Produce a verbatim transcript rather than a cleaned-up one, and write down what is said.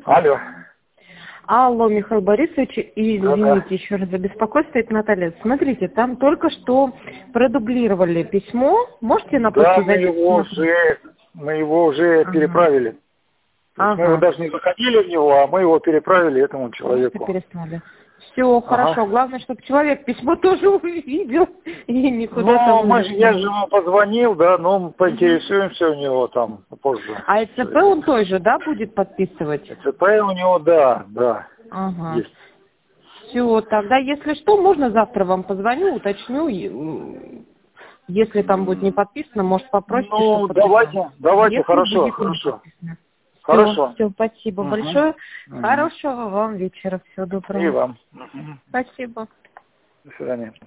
Алло. Алло, Михаил Борисович, извините, Да-да. еще раз за беспокойство, это Наталья. Смотрите, там только что продублировали письмо. Можете на Да, почту мы зайти его посмотреть? уже, мы его уже Ага. переправили. То есть мы его Ага. даже не заходили в него, а мы его переправили этому Просто человеку. переслали. Все, хорошо. Ага. Главное, чтобы человек письмо тоже увидел и никуда Ну, там не мы же, я же расходил. ему позвонил, да, но мы поинтересуемся у него там позже. А ЭЦП он той же, да, будет подписывать? ЦП у него, да, да, Ага. есть. Все, тогда, если что, можно завтра вам позвоню, уточню. и, м, Если там будет не подписано, может, попросите, чтобы Ну, подписал. давайте, давайте, Если хорошо, будет не хорошо. подписано. Все, Хорошо. все, спасибо Угу. большое. Угу. Хорошего вам вечера. Всего И доброго. вам. Угу. Спасибо. До свидания.